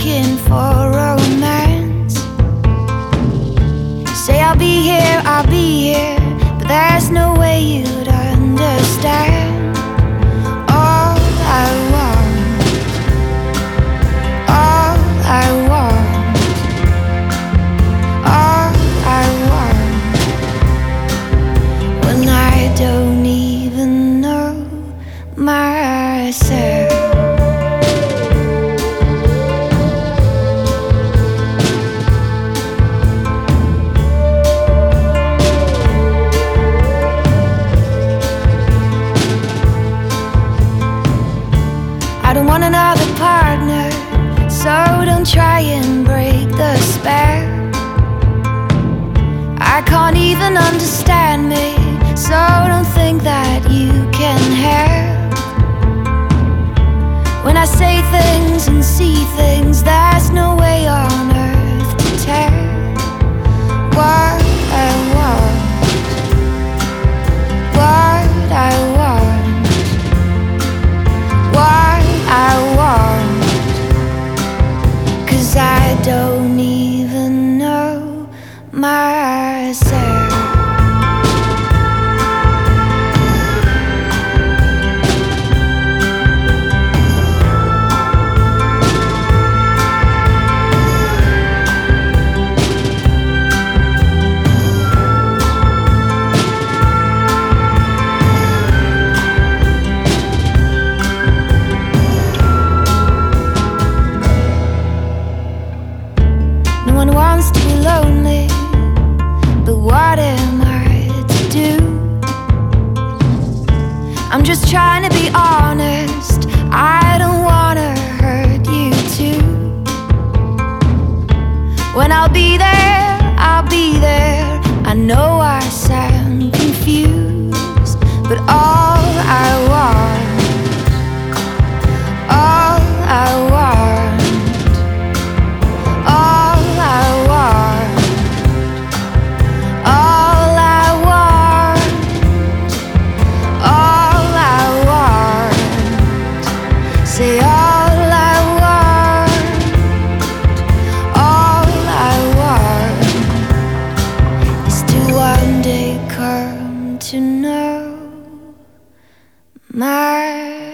looking for romance. Say I'll be here, but there's no way you'd understand. All I want, all I want, all I want, when I don't even know myself. I don't want another partner, so don't try and break the spell. I can't even understand me, so don't think that you can help. When I say things and see things, there's no way on earth to tell what I want, what I want, what I want, 'cause I don't even know myself. No one wants to be lonely, but what am I to do? I'm just trying to be honest, I don't wanna hurt you too. When I'll be there, I'll be there. I know I sound confused, but all I want, all I want, all I want, all I want, all I want, say all I want, all I want is to one day come to know my